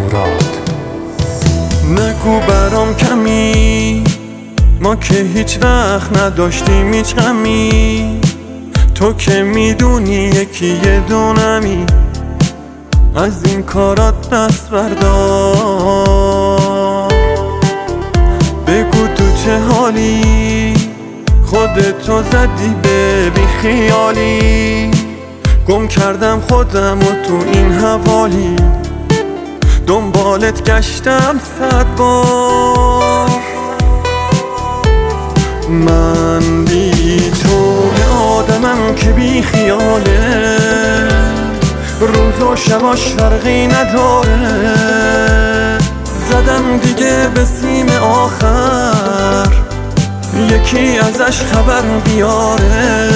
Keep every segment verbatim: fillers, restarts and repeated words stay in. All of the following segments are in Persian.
مراد. نگو برام کمی، ما که هیچ وقت نداشتیم هیچ غمی. تو که میدونی یکی یه دونمی، از این کارات دست بردار. بگو تو چه حالی، خودتو زدی به بی خیالی. گم کردم خودم و تو این حوالی، دنبالت گشتم صد بار. من بی تو آدمم که بی خیاله، روز و شباش فرقی نداره. زدم دیگه به سیم آخر، یکی ازش خبر بیاره.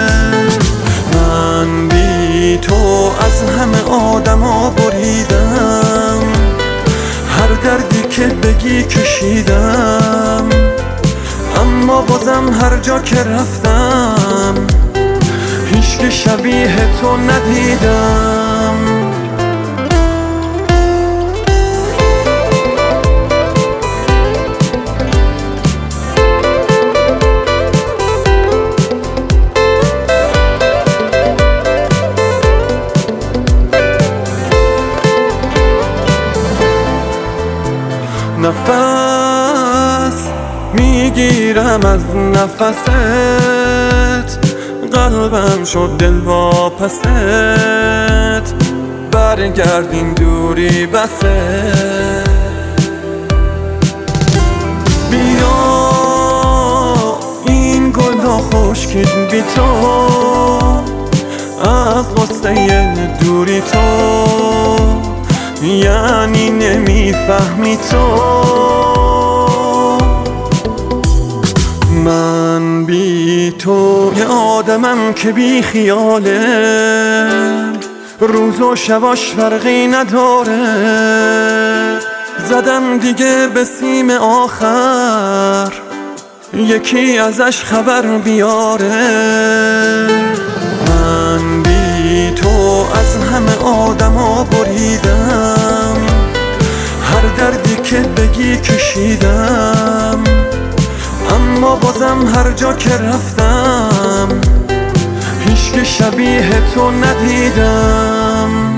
من بی تو از همه آدما بریدم، هر دردی که بگی کشیدم. اما بازم هر جا که رفتم، هیچ که شبیه تو ندیدم. نفس میگیرم از نفست، قلبم شد دلواپست. برگردین دوری بسه، بیا این گلا خشکید بی تو، از غصه دوری تو. یعنی نمیفهمی تو، من بی تو یه آدمم که بی خیاله، روز و شباش فرقی نداره. زدم دیگه به سیم آخر، یکی ازش خبر بیاره. من بی تو از همه آدما بریدم، هر دردی که بگی کشیدم. اما بازم هر جا که رفتم، هیچ که شبیه تو ندیدم.